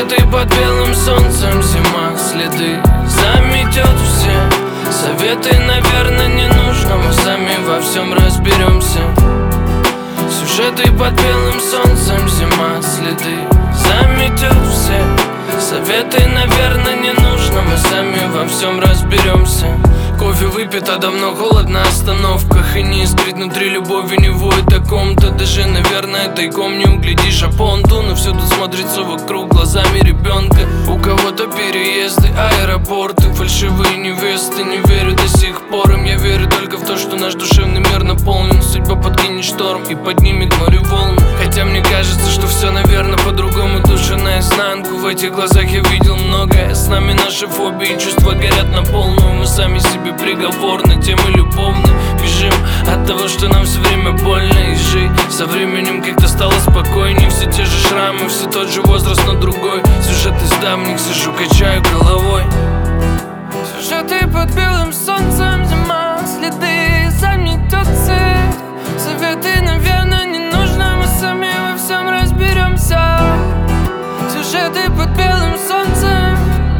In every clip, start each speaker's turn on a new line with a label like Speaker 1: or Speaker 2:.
Speaker 1: Сюжеты под белым солнцем, зима, следы заметет все. Советы, наверное, не нужно, мы сами во всем разберемся. Сюжеты под белым солнцем, зима, следы заметет все. Советы, наверное, не нужно, мы сами во всем разберемся. Кофе выпит, а давно холодно на остановках. И не искрит внутри любови, не воет о ком-то. Даже, наверное, тайком не углядишь, а понтуны всюду смотрится вокруг глазами ребенка. У кого-то переезды, аэропорты, фальшивые невесты. Не верю до сих пор им, я верю только в то, что наш душевный мир наполнен. Судьба подкинет шторм и поднимет море волн. Хотя мне кажется, что все, наверное, по-другому. Душа наизнанку, в этих глазах я видел многое. С нами наши фобии, чувства горят на полную. Мы сами себе приговор на темы любовные. Бежим от того, что нам все время больно. И жить со временем как-то стало спокойней. Все те же шрамы, все тот же возраст, но другой. Сюжет из давних, сижу, качаю головой. Сюжеты под белым солнцем, зима, следы заметет цель. Советы, наверное, не нужно, мы сами во всем разберемся. Сюжеты под белым солнцем,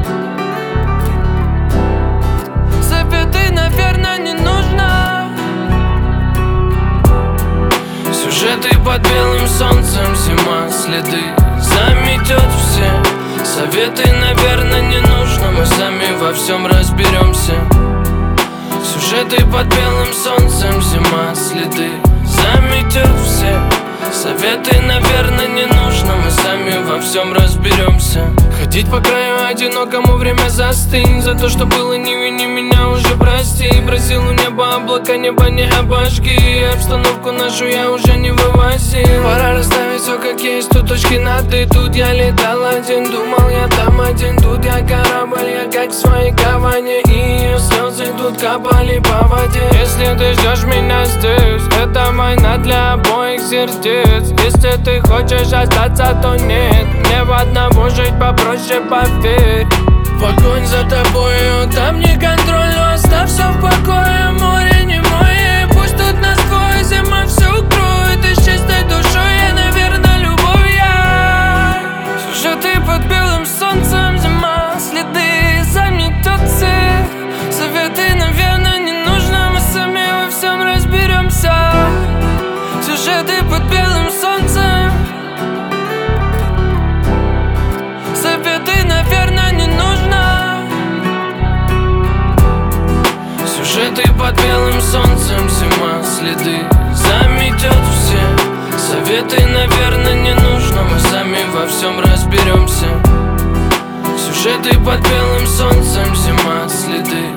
Speaker 1: советы, наверное, не нужно. Сюжеты под белым солнцем, зима, следы заметет все. Советы, наверное, не нужно, мы сами во всем разберемся. Сюжеты под белым солнцем, зима, следы заметет все. Советы, наверное, не нужно, мы сами во всем разберемся. Ходить по краю одинокому, время застынь. За то, что было, не вини меня, уже прости. Просил у неба облака, небо не обожги. Обстановку нашу я уже не вывозил. Пора расставить все как есть, тут точки над «и». Тут я летал один, думал я там один. Тут я корабль, я как в своей гавани. И ее слезы тут капали по воде. Если ты ждешь меня здесь, это война для обоих сердец. Если ты хочешь остаться, то нет. Мне в одного жить попроще, поверь. Погонь за тобою, там не контроль, но оставь все в покое. Море не мое, пусть тут насквозь зима все укроет. И с чистой душой я, наверное, любовь я. Сюжеты под белым солнцем, зима, следы заметет цель. Советы, наверное, не нужно, мы сами во всем разберемся. Сюжеты под белым солнцем, советы, наверное, не нужно. Сюжеты под белым солнцем, зима, следы заметет все. Советы, наверное, не нужно, мы сами во всем разберемся. Сюжеты под белым солнцем, зима, следы